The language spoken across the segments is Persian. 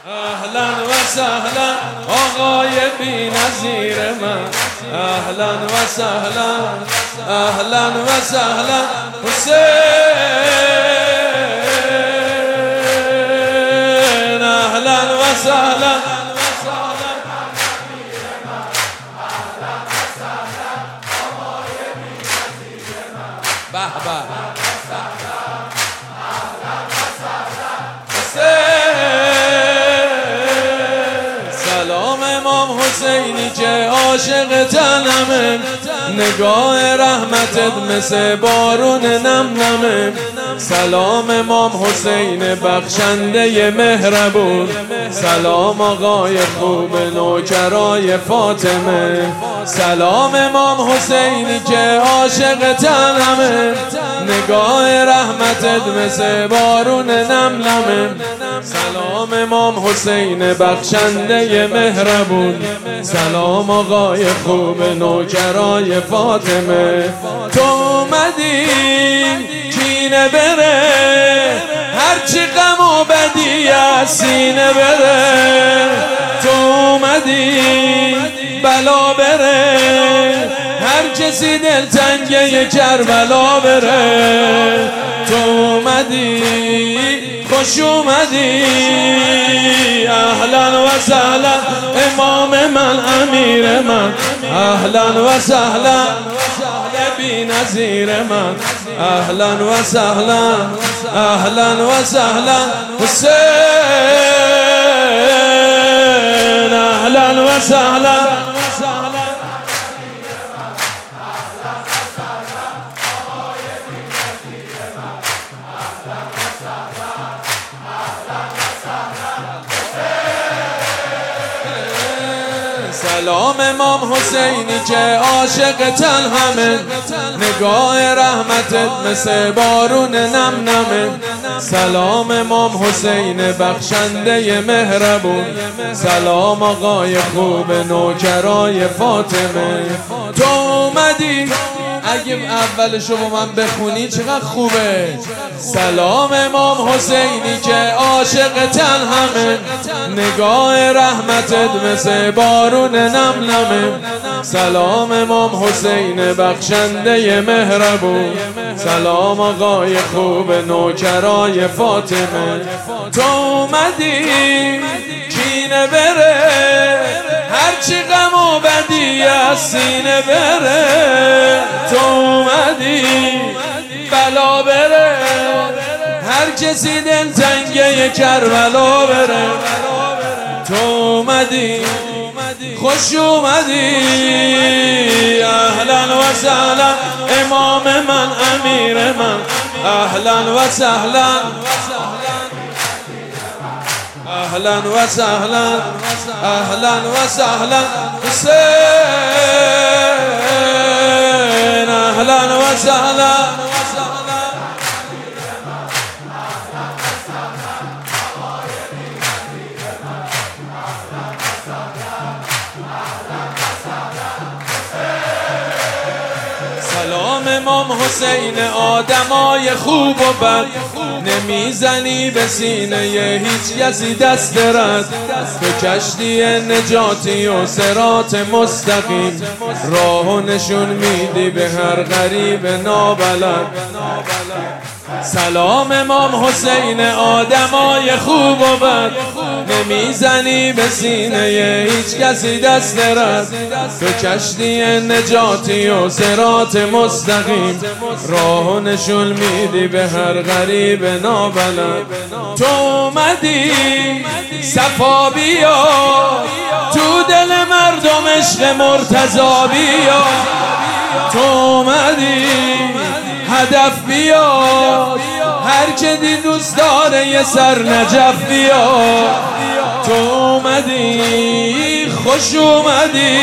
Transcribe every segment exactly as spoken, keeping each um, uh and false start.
اهلا و سهلا آقای بی نظیر من، اهلا و سهلا، اهلا و سهلا حسین، اهلا و سهلا به به سلام امام حسینی که عاشق تنمه، نگاه رحمتت مثل بارون نم نمه. سلام امام حسین بخشنده مهربون، سلام آقای خوب نوکرای فاطمه. سلام امام حسینی که عاشق تنمه، نگاه رحمتت مثل بارون نم نمه. سلام امام حسین بخشنده مهربون، سلام آقای خوب نوکرای فاطمه. تو اومدی کینه بره، هرچی غم و بدی از سینه بره. تو اومدی بلا بره، هر کسی دلتنگه کربلا بره. تو اومدی خوش اومدی، اهلا و سهلا امام من امیر من، اهلا و سهلا بی نظیر من، اهلا و سهلا، اهلا و سهلا حسین، اهلا و سهلا. سلام امام حسینی که عاشق تنهمه، نگاه رحمتت مثل بارون نم نمه. سلام امام حسین بخشنده مهربون، سلام آقای خوب نوکرای فاطمه. تو اومدی اگه اولشو با من بخونی چقدر خوبه. سلام امام حسینی که عاشق تنهمه، نگاه رحمتت مثل بارون نم نمه. سلام امام حسین بخشنده مهربون، سلام آقای خوب نوکرای فاطمه. تو اومدی کینه بره، هرچی غم و بدی از سینه بره. تو اومدی بلا بره، هر کسی دلتنگه کربلا بره. تو اومدی خوش اومدی، اهلا و سهلا امام من امیر من، اهلا و سهلا، اهلا و سهلا، اهلا و سهلا حسین، اهلا و سهلا. سلام امام حسین آدمای خوب و بد، نمیزنی به سینه هیچ کسی دست رد. تو کشتی نجاتی و صراط مستقیم، راه و نشون میدی به هر غریب نابلد. سلام امام حسین آدمای خوب و بد، نمیزنی به سینه هیچ کسی دست رد. تو کشتی نجاتی و صراط مستقیم، راه و نشون میدی به هر غریب نابلد. تو اومدی صفا بیا، تو دل مردم عشق مرتضی بیا. تو اومدی هدف بیا، هر که دی دوست داره یه سر نجف بیا. تو اومدی خوش اومدی،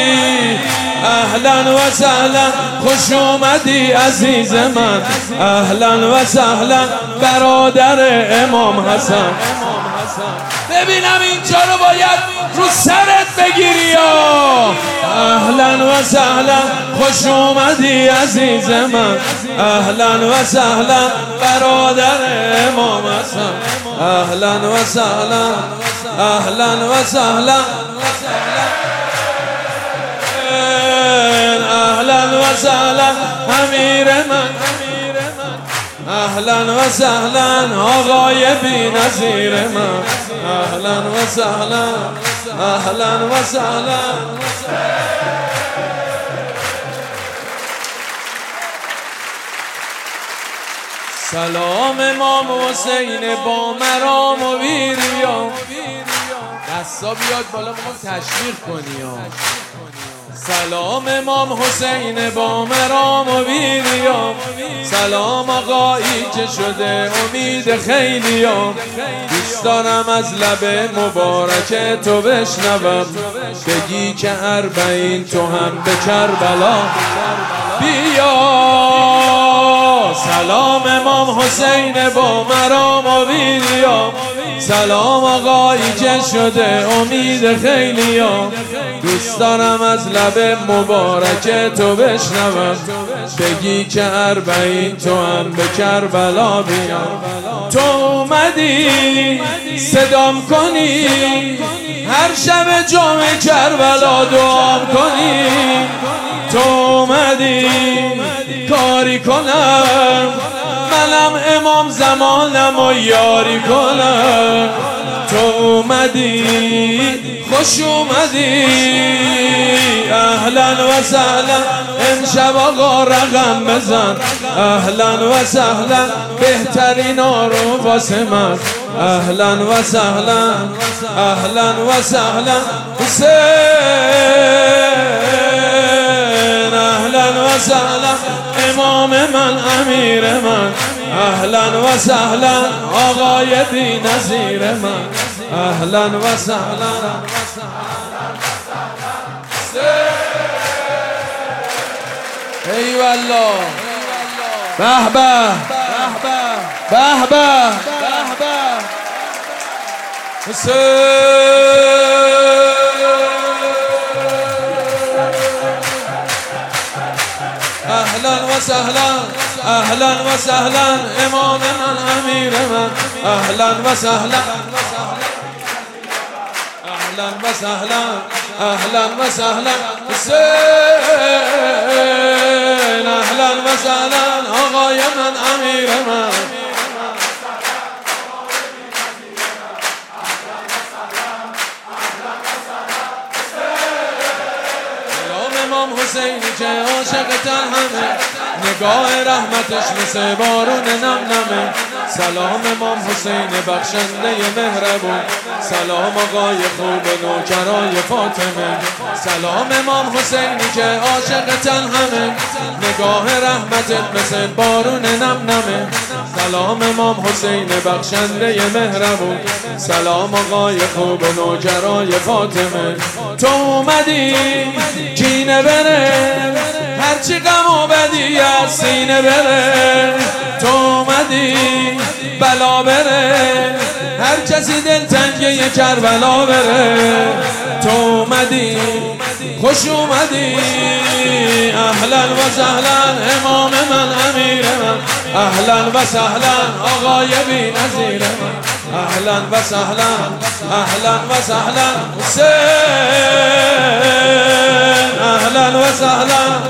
اهلا و سهلا خوش اومدی عزیز من، اهلا و سهلا برادر امام حسن. ببینم اینجا رو باید رو سرت بگیری یا اهلا و سهلا خوش اومدی عزیز من، اهلا و سهلا برادر امام حسن. اهلا و سهلا اهلا و سهلا اهلا و سهلا امیر من اهلا و سهلا آقای بی نظیر من اهلا و سهلا اهلا و سهلا سلام امام حسین با مرام و ویریام دستا بیاد بالا میخوام تشویق کنی ها. سلام امام حسین با مرام و ویریام سلام آقایی که شده امید خیلیام دوست دارم از لب مبارک تو بشنوم بگی که اربعین تو هم به کربلا بیا. سلام امام حسین با مرام و ویریام سلام آقایی که شده امید خیلیام دوست دارم از لب مبارک تو بشنوم بگی که اربعین تو هم به کربلا بیا. تو اومدی صدام کنی هر شب جمعه کربلا دعام کنی تو اومدی کاری کنم منم امام زمانم و یاری کنم تو اومدی خوش اومدی اهلا و سهلا امشب آقا رقم بزن اهلا و سهلا بهترین آرو واسه من اهلا و سهلا اهلا و سهلا حسین اهلا و سهلا امام من امیر من اهلا و سهلا آقای بی نظیر من اهلا و سهلا ای والله به به به به حسین اهلا و سهلا اهلا و سهلا امام من امیر من اهلا و سهلا اهلا و سهلا اهلا و سهلا حسین اهلا و سهلا آقای من امیر من امام حسینی که عاشقتن همه نگاه رحمتش مثل بارون نم نمه سلام امام حسین بخشنده مهربون سلام آقای خوب نوکرای فاطمه سلام امام حسینی که عاشقتن همه نگاه رحمتت مثل بارون نم نمه سلام امام حسین بخشنده مهربون سلام آقای خوب نوکرای فاطمه تو اومدی کینه بره هرچی غم و بدی از سینه بره تو اومدی بلا بره هر کسی دلتنگی کربلا بره تو اومدی خوش اومدی اهلا و سهلا امام من امیر من اهلا و سهلا آقای بی نظیر من اهلا و سهلا اهلا و سهلا حسین اهلا و سهلا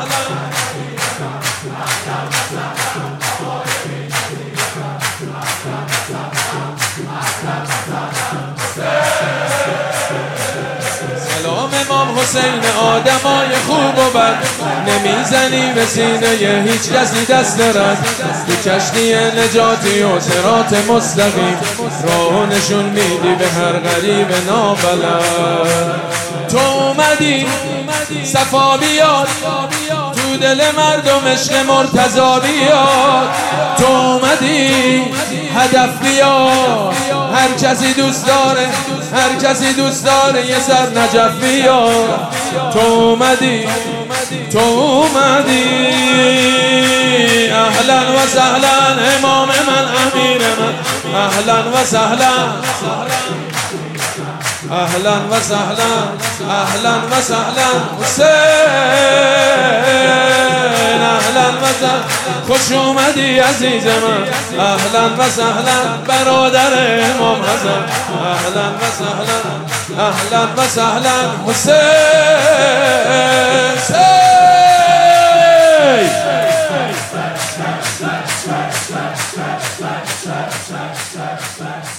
سلام امام حسین آدمای خوب و بد نمیزنی به سینه هیچ کسی دست رد تو کشتی نجاتی و صراط مستقیم راهو نشون میدی به هر غریب نابلد تو اومدی صفا بیاد تو دل مردم عشق مرتضا بیاد تو اومدی هدف بیاد هر کسی دوست داره هر کسی دوست داره یه سر نجف بیاد تو اومدی تو اومدی اهلا و سهلا امام من امیر من اهلا و سهلا اهلا و سهلا اهلا و سهلا حسین اهلا و سهلا خوش اومدی عزیز من اهلا و سهلا برادر امام حسن اهلا و سهلا اهلا و سهلا حسین